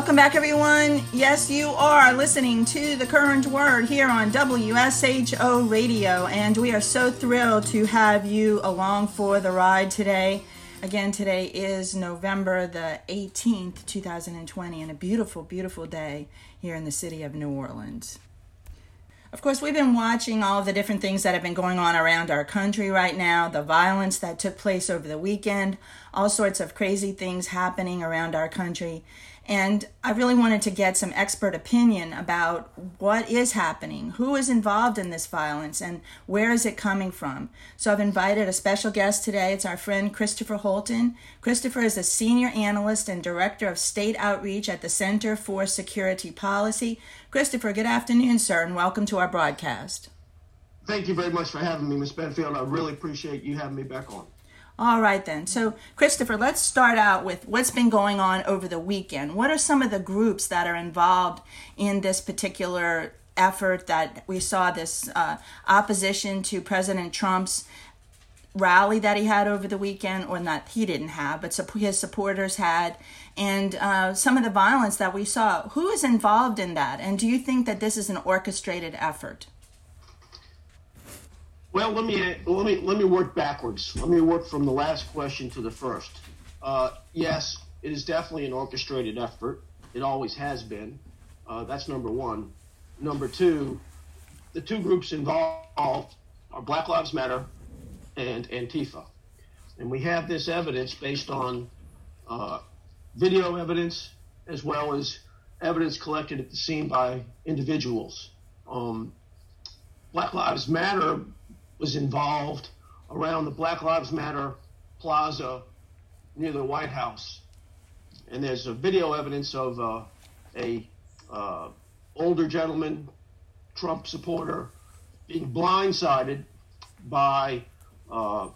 Welcome back, everyone. Yes, you are listening to The Current Word here on WSHO Radio, and we are so thrilled to have you along for the ride today. Again, today is November the 18th, 2020, and a beautiful, beautiful day here in the city of New Orleans. Of course, we've been watching all of the different things that have been going on around our country right now, the violence that took place over the weekend, all sorts of crazy things happening around our country. And I really wanted to get some expert opinion about what is happening, who is involved in this violence, and where is it coming from. So I've invited a special guest today. It's our friend Christopher Holton. Christopher is a senior analyst and director of state outreach at the Center for Security Policy. Christopher, good afternoon, sir, and welcome to our broadcast. Thank you very much for having me, Ms. Benfield. I really appreciate you having me back on. All right, then. So, Christopher, let's start out with what's been going on over the weekend. What are some of the groups that are involved in this particular effort that we saw, this opposition to President Trump's rally that he had over the weekend, or not he didn't have, but his supporters had, and some of the violence that we saw? Who is involved in that? And do you think that this is an orchestrated effort? Well, let me work backwards. Let me work from the last question to the first. Yes, it is definitely an orchestrated effort. It always has been. That's number one. Number two, the two groups involved are Black Lives Matter and Antifa. And we have this evidence based on video evidence as well as evidence collected at the scene by individuals. Black Lives Matter was involved around the Black Lives Matter plaza near the White House. And there's a video evidence of a older gentleman, Trump supporter, being blindsided by an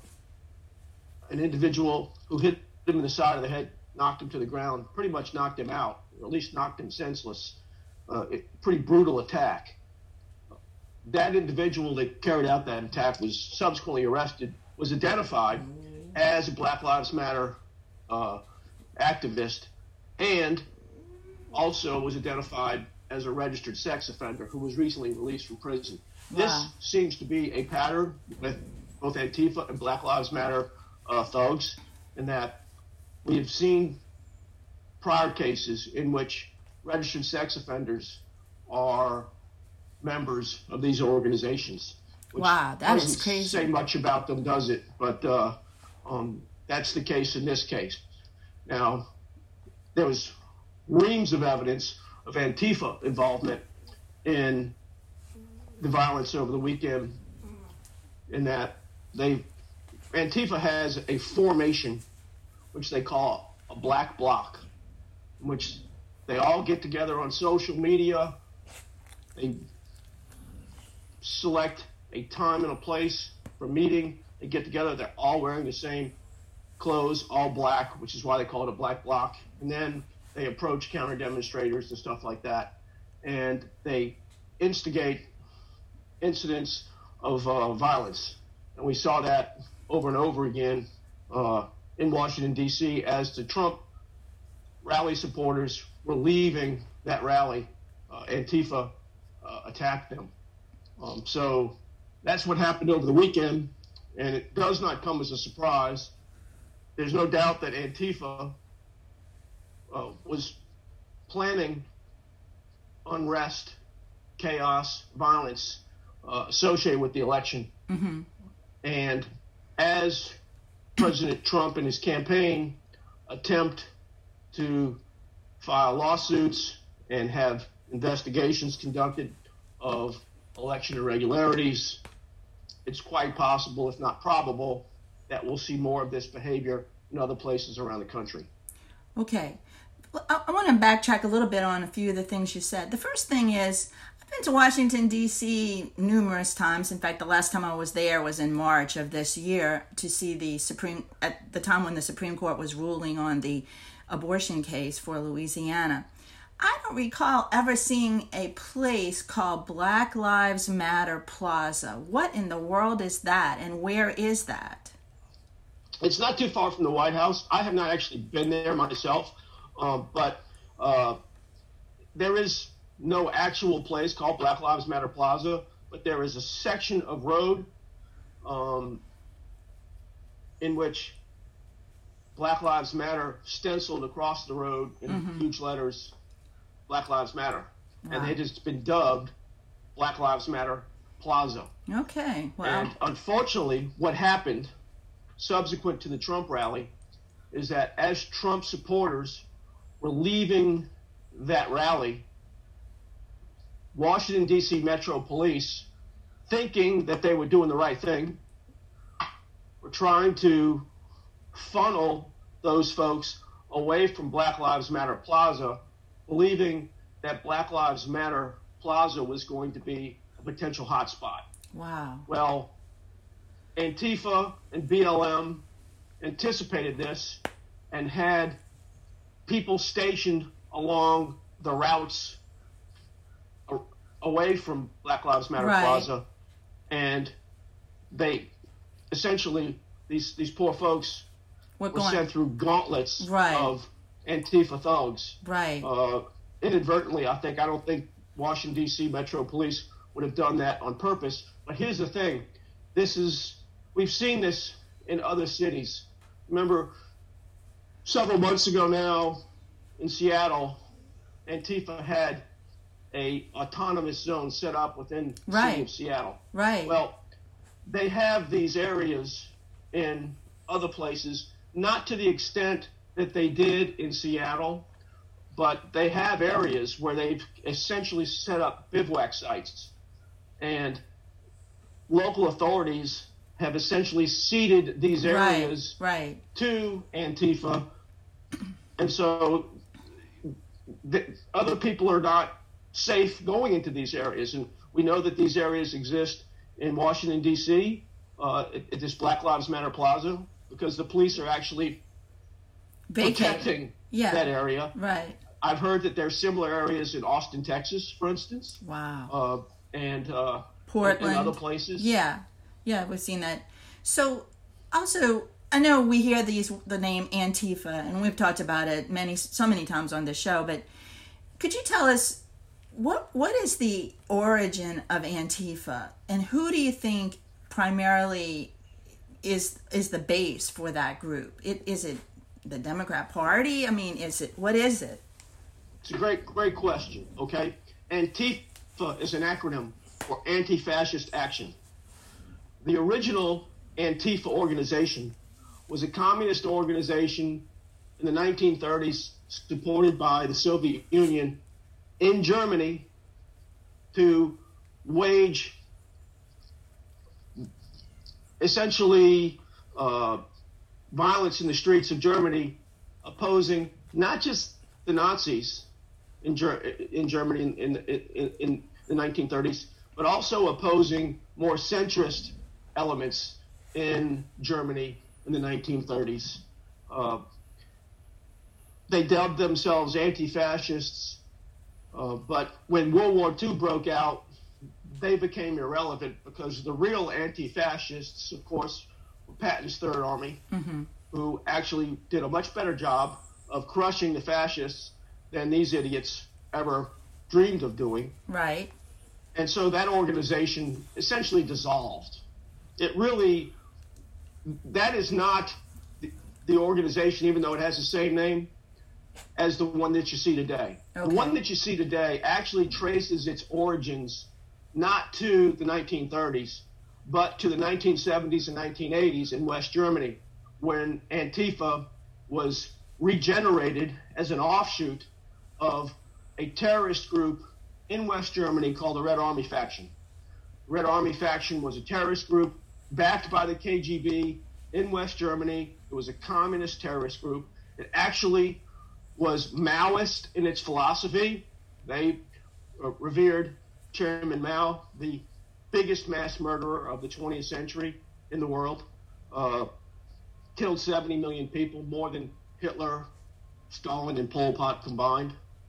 individual who hit him in the side of the head, knocked him to the ground, pretty much knocked him out, or at least knocked him senseless. Pretty brutal attack. That individual that carried out that attack was subsequently arrested, was identified as a Black Lives Matter activist, and also was identified as a registered sex offender who was recently released from prison. Wow. This seems to be a pattern with both Antifa and Black Lives Matter thugs, in that we have seen prior cases in which registered sex offenders are members of these organizations. Wow, that is crazy. Doesn't say much about them, does it? But that's the case in this case. Now, there was reams of evidence of Antifa involvement in the violence over the weekend, in that Antifa has a formation which they call a black bloc, in which they all get together on social media. They select a time and a place for a meeting. They get together. They're all wearing the same clothes, all black, which is why they call it a black bloc. And then they approach counter demonstrators and stuff like that. And they instigate incidents of violence. And we saw that over and over again in Washington, D.C. as the Trump rally supporters were leaving that rally. Antifa attacked them. So that's what happened over the weekend, and it does not come as a surprise. There's no doubt that Antifa was planning unrest, chaos, violence associated with the election. Mm-hmm. And as President Trump and his campaign attempt to file lawsuits and have investigations conducted of election irregularities, it's quite possible, if not probable, that we'll see more of this behavior in other places around the country. Okay. I want to backtrack a little bit on a few of the things you said. The first thing is, I've been to Washington, D.C. numerous times. In fact, the last time I was there was in March of this year to see at the time when the Supreme Court was ruling on the abortion case for Louisiana. I don't recall ever seeing a place called Black Lives Matter Plaza. What in the world is that, and where is that? It's not too far from the White House. I have not actually been there myself, but there is no actual place called Black Lives Matter Plaza, but there is a section of road in which Black Lives Matter stenciled across the road in huge letters, Black Lives Matter. Wow. And it has been dubbed Black Lives Matter Plaza. Okay, wow. And unfortunately, what happened subsequent to the Trump rally is that as Trump supporters were leaving that rally, Washington, D.C. Metro Police, thinking that they were doing the right thing, were trying to funnel those folks away from Black Lives Matter Plaza, believing that Black Lives Matter Plaza was going to be a potential hotspot. Wow. Well, Antifa and BLM anticipated this and had people stationed along the routes away from Black Lives Matter Plaza, and they essentially, these poor folks were sent through gauntlets of Antifa thugs. Right. Inadvertently, I don't think Washington, D.C. Metro Police would have done that on purpose. But here's the thing. We've seen this in other cities. Remember, several months ago now, in Seattle, Antifa had a autonomous zone set up within the city of Seattle. Right. Well, they have these areas in other places, not to the extent that they did in Seattle, but they have areas where they've essentially set up bivouac sites. And local authorities have essentially ceded these areas to Antifa. And so other people are not safe going into these areas. And we know that these areas exist in Washington, D.C., at this Black Lives Matter Plaza, because the police are actually protecting that area. Right. I've heard that there are similar areas in Austin, Texas, for instance. Wow. And Portland. And other places. Yeah. Yeah, we've seen that. So, also, I know we hear the name Antifa, and we've talked about it so many times on this show, but could you tell us what is the origin of Antifa, and who do you think primarily is the base for that group? Is it the Democrat Party? I mean, what is it? It's a great question, okay? Antifa is an acronym for Anti-Fascist Action. The original Antifa organization was a communist organization in the 1930s supported by the Soviet Union in Germany to wage essentially violence in the streets of Germany, opposing not just the Nazis in Germany in the 1930s, but also opposing more centrist elements in Germany in the 1930s. They dubbed themselves anti-fascists, but when World War II broke out, they became irrelevant because the real anti-fascists, of course, were Patton's Third Army, who actually did a much better job of crushing the fascists than these idiots ever dreamed of doing. Right. And so that organization essentially dissolved. That is not the organization, even though it has the same name as the one that you see today. Okay. The one that you see today actually traces its origins not to the 1930s, but to the 1970s and 1980s in West Germany, when Antifa was regenerated as an offshoot of a terrorist group in West Germany called the Red Army Faction. The Red Army Faction was a terrorist group backed by the KGB in West Germany. It was a communist terrorist group. It actually was Maoist in its philosophy. They revered Chairman Mao, the biggest mass murderer of the 20th century in the world, killed 70 million people, more than Hitler, Stalin, and Pol Pot combined.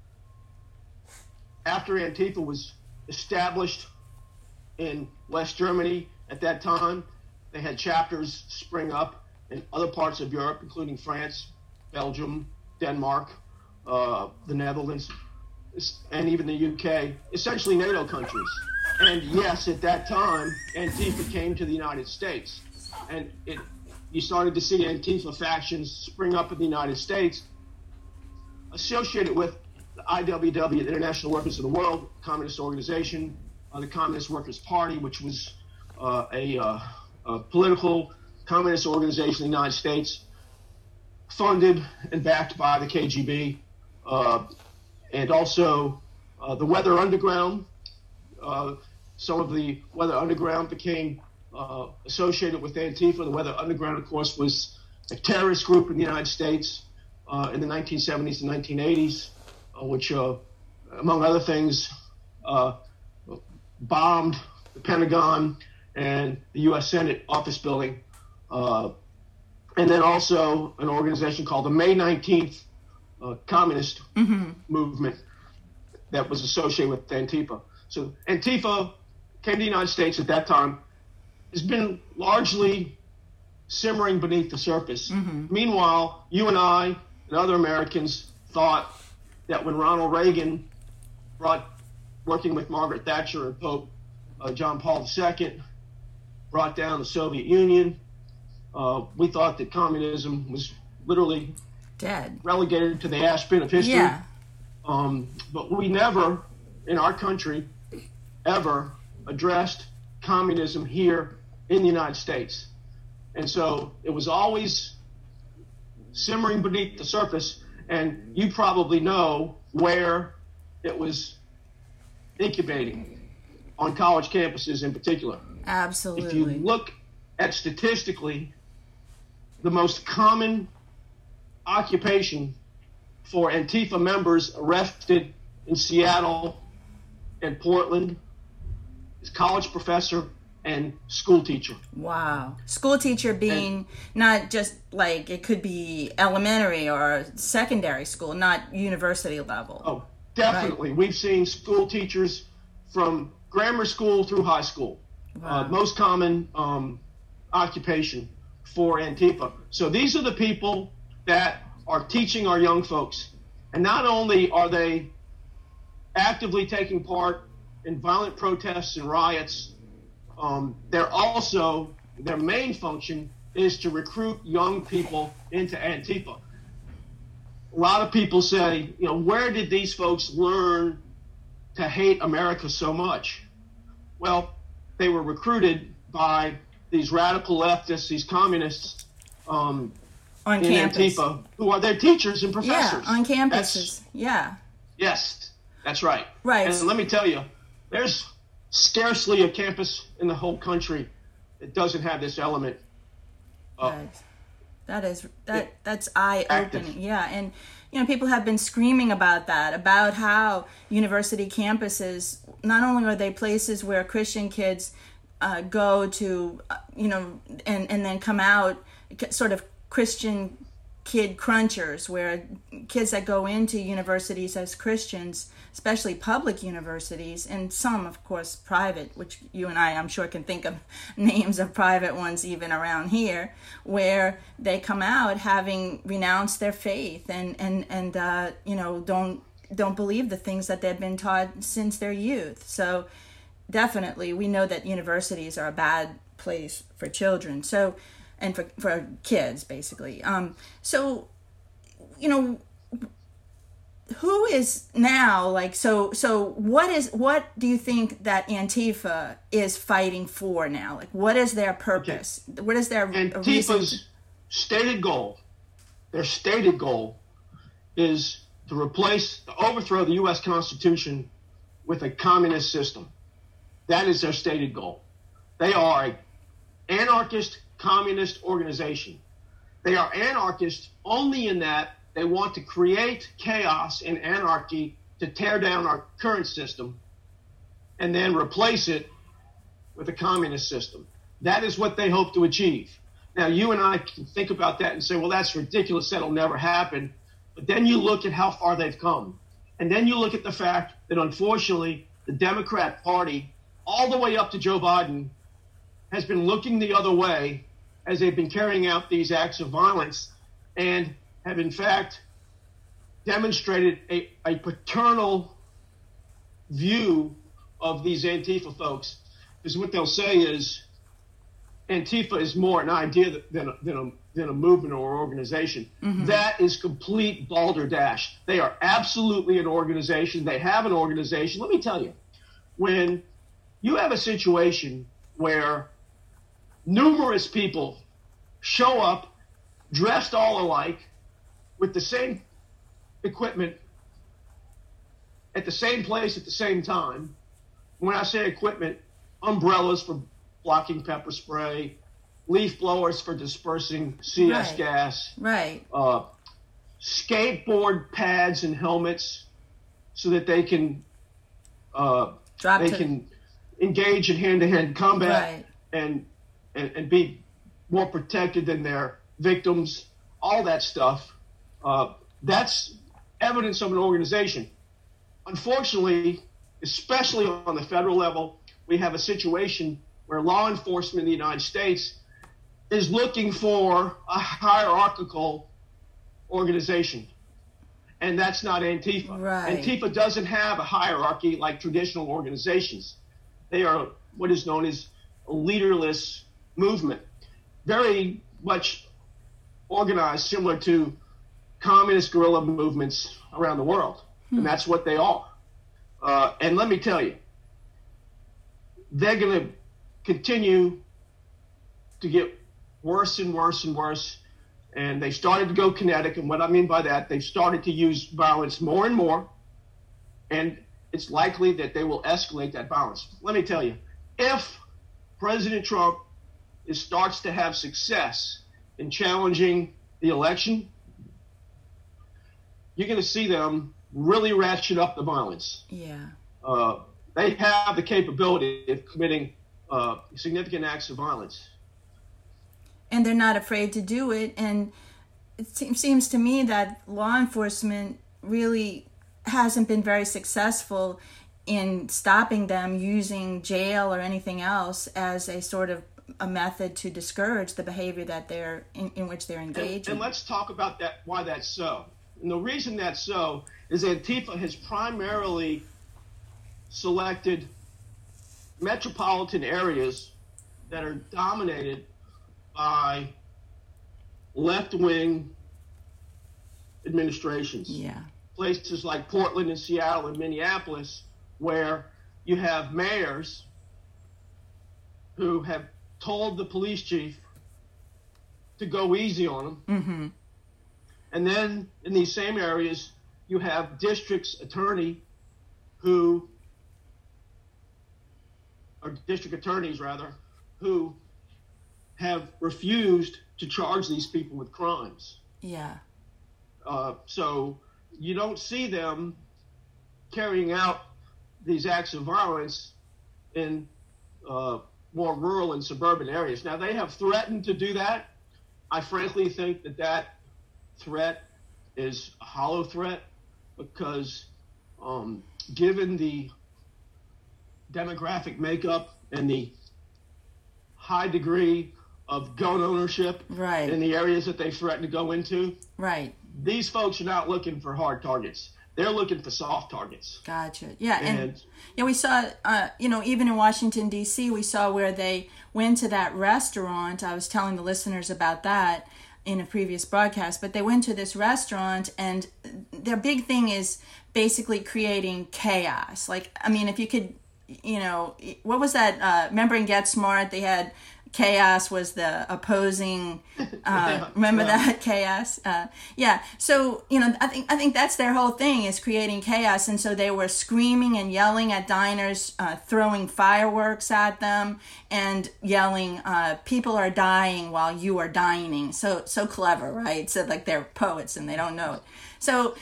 After Antifa was established in West Germany at that time, they had chapters spring up in other parts of Europe, including France, Belgium, Denmark, the Netherlands. and even the UK, essentially NATO countries. And yes, at that time, Antifa came to the United States. And you started to see Antifa factions spring up in the United States associated with the IWW, the International Workers of the World, communist organization, the Communist Workers' Party, which was a political communist organization in the United States, funded and backed by the KGB, and also the Weather Underground. Some of the Weather Underground became associated with Antifa. The Weather Underground, of course, was a terrorist group in the United States in the 1970s and 1980s, which, among other things, bombed the Pentagon and the U.S. Senate office building. And then also an organization called the May 19th Communist Movement that was associated with Antifa. So Antifa came to the United States at that time, has been largely simmering beneath the surface. Meanwhile, you and I and other Americans thought that when Ronald Reagan working with Margaret Thatcher and Pope John Paul II, brought down the Soviet Union, we thought that communism was literally dead, relegated to the ash bin of history. Yeah. But we never, in our country, ever addressed communism here in the United States. And so it was always simmering beneath the surface, and you probably know where it was incubating, on college campuses in particular. Absolutely. If you look at statistically, the most common occupation for Antifa members arrested in Seattle and Portland is college professor and school teacher. Wow. School teacher being not just like, it could be elementary or secondary school, not university level. Oh, definitely. Right. We've seen school teachers from grammar school through high school. Wow. Most common occupation for Antifa. So these are the people that are teaching our young folks. And not only are they actively taking part in violent protests and riots, they're also, their main function is to recruit young people into Antifa. A lot of people say, you know, where did these folks learn to hate America so much? Well, they were recruited by these radical leftists, these communists on in campus. Antifa, who are their teachers and professors. Yeah, on campuses. Yes, that's right. Right. And let me tell you, there's scarcely a campus in the whole country that doesn't have this element. That's eye-opening. Yeah, and you know, people have been screaming about that, about how university campuses, not only are they places where Christian kids go to, you know, and then come out sort of Christian kid crunchers, where kids that go into universities as Christians, especially public universities, and some, of course, private, which you and I, I'm sure, can think of names of private ones even around here, where they come out having renounced their faith and you know, don't believe the things that they've been taught since their youth. So definitely, we know that universities are a bad place for children. So, and for kids, basically. So, you know, who is now, like, so what do you think that Antifa is fighting for now? Like, what is their purpose? Okay. What is their Antifa's stated goal? Their stated goal is to overthrow the U.S. Constitution with a communist system. That is their stated goal. They are an anarchist communist organization. They are anarchist only in that they want to create chaos and anarchy to tear down our current system and then replace it with a communist system. That is what they hope to achieve. Now, you and I can think about that and say, well, that's ridiculous. That'll never happen. But then you look at how far they've come. And then you look at the fact that, unfortunately, the Democrat Party, all the way up to Joe Biden, has been looking the other way as they've been carrying out these acts of violence and have, in fact, demonstrated a paternal view of these Antifa folks, is what they'll say is Antifa is more an idea than a movement or organization. Mm-hmm. That is complete balderdash. They are absolutely an organization. They have an organization. Let me tell you, when you have a situation where numerous people show up dressed all alike with the same equipment at the same place at the same time. When I say equipment, umbrellas for blocking pepper spray, leaf blowers for dispersing CS gas, skateboard pads and helmets so that they can can engage in hand-to-hand combat and be more protected than their victims. All that stuff. That's evidence of an organization. Unfortunately, especially on the federal level, we have a situation where law enforcement in the United States is looking for a hierarchical organization. And that's not Antifa. Right. Antifa doesn't have a hierarchy like traditional organizations. They are what is known as a leaderless movement, very much organized similar to communist guerrilla movements around the world. And that's what they are. And let me tell you, they're going to continue to get worse and worse and worse. And they started to go kinetic. And what I mean by that, they've started to use violence more and more. And it's likely that they will escalate that violence. Let me tell you, if President Trump starts to have success in challenging the election, you're going to see them really ratchet up the violence. Yeah. They have the capability of committing significant acts of violence. And they're not afraid to do it. And it seems to me that law enforcement really hasn't been very successful in stopping them using jail or anything else as a sort of a method to discourage the behavior that they're in which they're engaged. And let's talk about that. Why that's so. And the reason that's so is Antifa has primarily selected metropolitan areas that are dominated by left-wing administrations. Yeah. Places like Portland and Seattle and Minneapolis, where you have mayors who have told the police chief to go easy on them. Mm-hmm. And then in these same areas, you have district attorneys who have refused to charge these people with crimes. Yeah. So you don't see them carrying out these acts of violence in more rural and suburban areas. Now, they have threatened to do that. I frankly think that threat is a hollow threat because given the demographic makeup and the high degree of gun ownership in the areas that they threaten to go into, these folks are not looking for hard targets. They're looking for soft targets. Gotcha. Yeah, and we saw, even in Washington, D.C., we saw where they went to that restaurant. I was telling the listeners about that in a previous broadcast, but they went to this restaurant, and their big thing is basically creating chaos. Like, I mean, if you could, what was that? Remember in Get Smart, they had chaos was the opposing. Remember that chaos? So I think that's their whole thing is creating chaos, and so they were screaming and yelling at diners, throwing fireworks at them, and yelling, "People are dying while you are dining." So clever, right? So like they're poets and they don't know it. So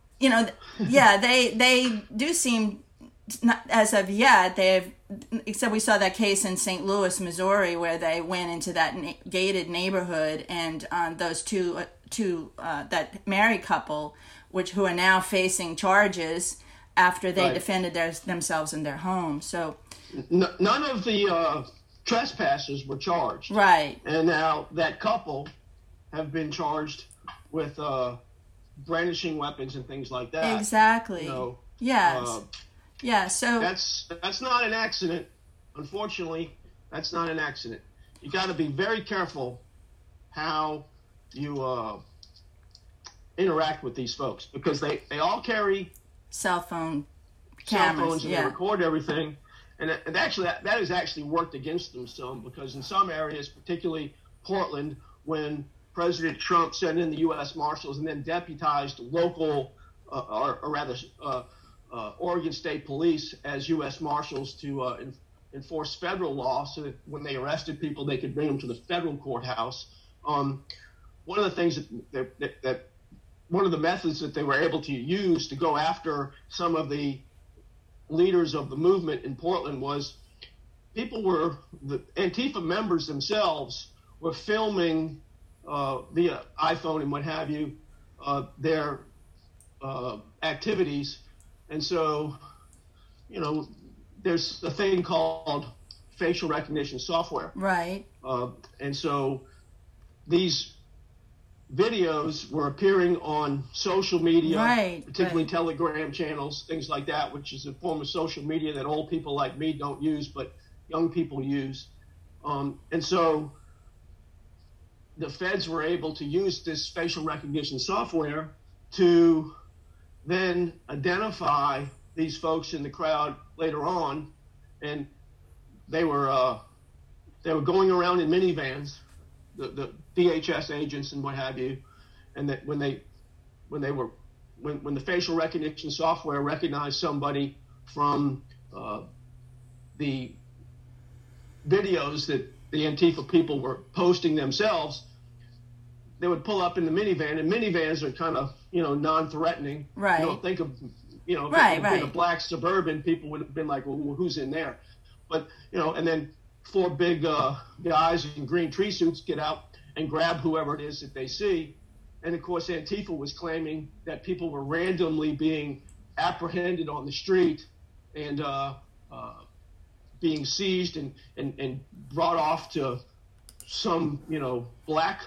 they do seem. Not as of yet, except we saw that case in St. Louis, Missouri, where they went into that gated neighborhood, and those two that married couple, who are now facing charges after they defended themselves in their home. So none of the trespassers were charged, right? And now that couple have been charged with brandishing weapons and things like that. Exactly. Yes. Yeah, so that's not an accident. Unfortunately, that's not an accident. You got to be very careful how you interact with these folks, because they all carry cell phone cell cameras, phones and they record everything. And actually, that has actually worked against them some, because in some areas, particularly Portland, when President Trump sent in the U.S. Marshals and then deputized local, or rather Oregon State Police as U.S. Marshals to enforce federal law, so that when they arrested people, they could bring them to the federal courthouse. One of the things that one of the methods that they were able to use to go after some of the leaders of the movement in Portland was the Antifa members themselves were filming via iPhone and what have you their activities. And so, there's a thing called facial recognition software. Right. And so these videos were appearing on social media, particularly Telegram channels, things like that, which is a form of social media that old people like me don't use, but young people use. And so the feds were able to use this facial recognition software to then identify these folks in the crowd later on, and they were going around in minivans, the DHS agents and what have you, and that when the facial recognition software recognized somebody from the videos that the Antifa people were posting themselves, they would pull up in the minivan, and minivans are kind of non-threatening. Right. You don't think of if it had been a black Suburban, people would have been like, well, who's in there? But and then four big guys in green tree suits get out and grab whoever it is that they see. And of course, Antifa was claiming that people were randomly being apprehended on the street and being seized and brought off to some black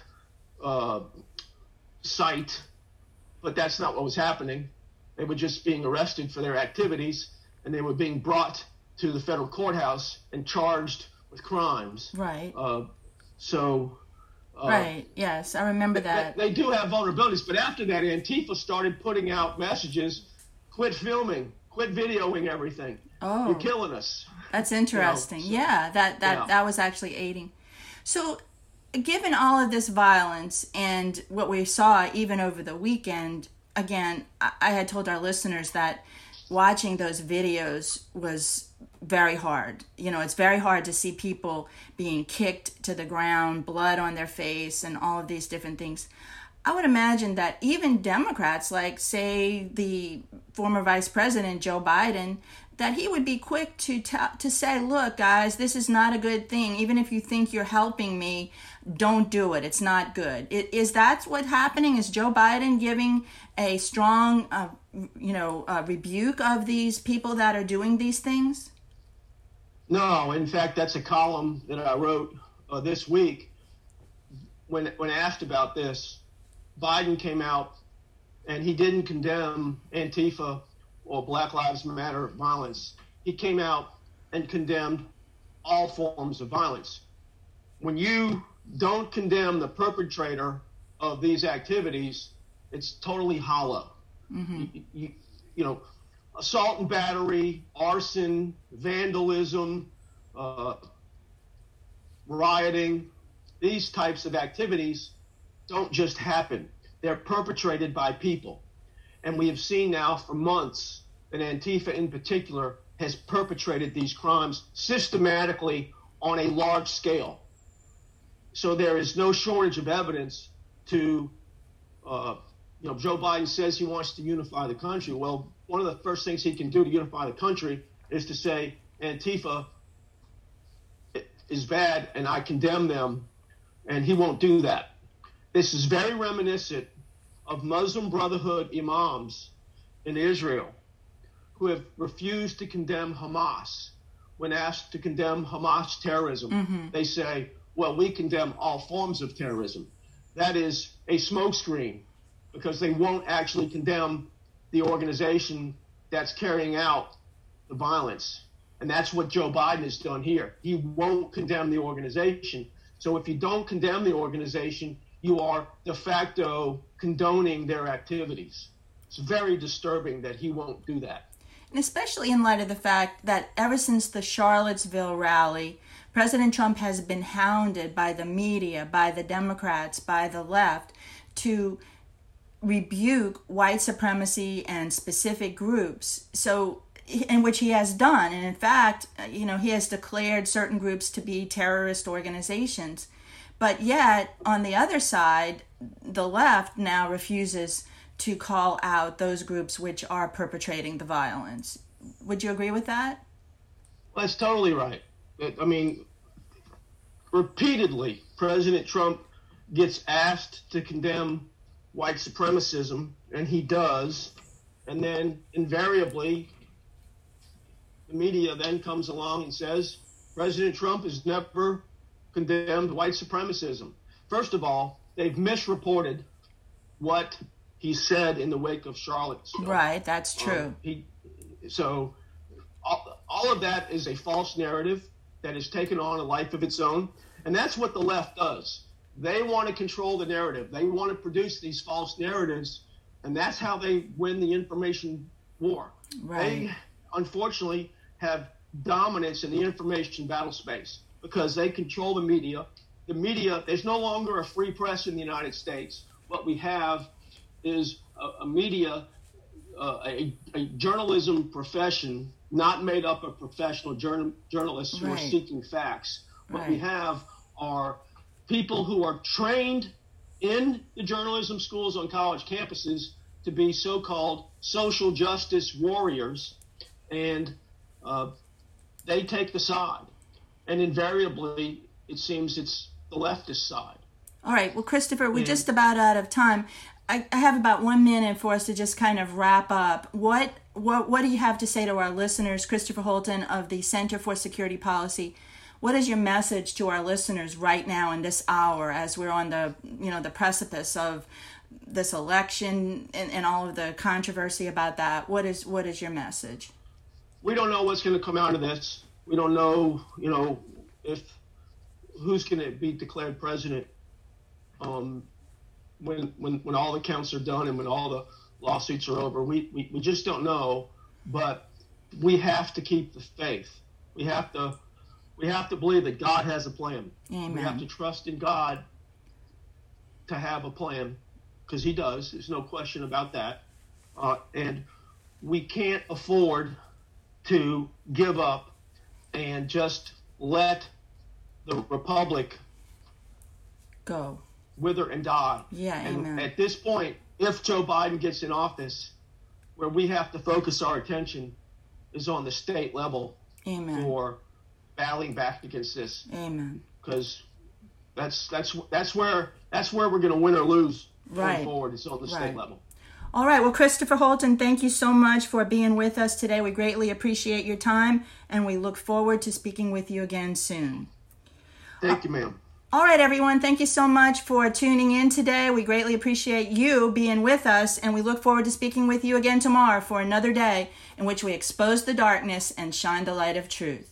site, but that's not what was happening. They were just being arrested for their activities, and they were being brought to the federal courthouse and charged with crimes. Right. Right. Yes, I remember that. They do have vulnerabilities, but after that, Antifa started putting out messages: "Quit filming, quit videoing everything. Oh, you're killing us." That's interesting. That was actually aiding. So, given all of this violence and what we saw even over the weekend, again, I had told our listeners that watching those videos was very hard. It's very hard to see people being kicked to the ground, blood on their face, and all of these different things. I would imagine that even Democrats, like, say, the former Vice President Joe Biden, that he would be quick to say, look, guys, this is not a good thing. Even if you think you're helping me, don't do it. It's not good. Is that what's happening? Is Joe Biden giving a strong, rebuke of these people that are doing these things? No. In fact, that's a column that I wrote this week. When asked about this, Biden came out and he didn't condemn Antifa or Black Lives Matter violence. He came out and condemned all forms of violence. When you don't condemn the perpetrator of these activities, it's totally hollow. Mm-hmm. Assault and battery, arson, vandalism, rioting, these types of activities don't just happen. They're perpetrated by people. And we have seen now for months that Antifa in particular has perpetrated these crimes systematically on a large scale. So there is no shortage of evidence to, Joe Biden says he wants to unify the country. Well, one of the first things he can do to unify the country is to say Antifa is bad and I condemn them, and he won't do that. This is very reminiscent of Muslim Brotherhood imams in Israel who have refused to condemn Hamas. When asked to condemn Hamas terrorism, mm-hmm. they say, well, we condemn all forms of terrorism. That is a smokescreen, because they won't actually condemn the organization that's carrying out the violence. And that's what Joe Biden has done here. He won't condemn the organization. So if you don't condemn the organization, you are de facto condoning their activities. It's very disturbing that he won't do that. And especially in light of the fact that ever since the Charlottesville rally, President Trump has been hounded by the media, by the Democrats, by the left to rebuke white supremacy and specific groups. So, in which he has done. And in fact, he has declared certain groups to be terrorist organizations. But yet, on the other side, the left now refuses to call out those groups which are perpetrating the violence. Would you agree with that? Well, that's totally right. I mean, repeatedly, President Trump gets asked to condemn white supremacism, and he does. And then invariably, the media then comes along and says, President Trump has never condemned white supremacism. First of all, they've misreported what he said in the wake of Charlottesville. Right, that's true. So all of that is a false narrative that has taken on a life of its own. And that's what the left does. They want to control the narrative. They want to produce these false narratives, and that's how they win the information war. Right. They, unfortunately, have dominance in the information battle space because they control the media. The media, there's no longer a free press in the United States. What we have is a media, a journalism profession not made up of professional journalists who are seeking facts. What we have are people who are trained in the journalism schools on college campuses to be so-called social justice warriors, and they take the side. And invariably, it seems it's the leftist side. All right. Well, Christopher, we're just about out of time. I have about 1 minute for us to just kind of wrap up. What do you have to say to our listeners? Christopher Holton of the Center for Security Policy. What is your message to our listeners right now in this hour as we're on the precipice of this election and all of the controversy about that? What is your message? We don't know what's going to come out of this. We don't know, if who's going to be declared president when all the counts are done and when all the lawsuits are over. We just don't know, but we have to keep the faith. We have to believe that God has a plan. Amen. We have to trust in God to have a plan, because he does. There's no question about that. And we can't afford to give up and just let the republic go, wither and die. Yeah, and amen. At this point, if Joe Biden gets in office, where we have to focus our attention is on the state level. Amen. For battling back against this. Amen. Because that's where we're going to win or lose going forward. It's on the state level. All right. Well, Christopher Holton, thank you so much for being with us today. We greatly appreciate your time, and we look forward to speaking with you again soon. Thank you, ma'am. All right, everyone. Thank you so much for tuning in today. We greatly appreciate you being with us, and we look forward to speaking with you again tomorrow for another day in which we expose the darkness and shine the light of truth.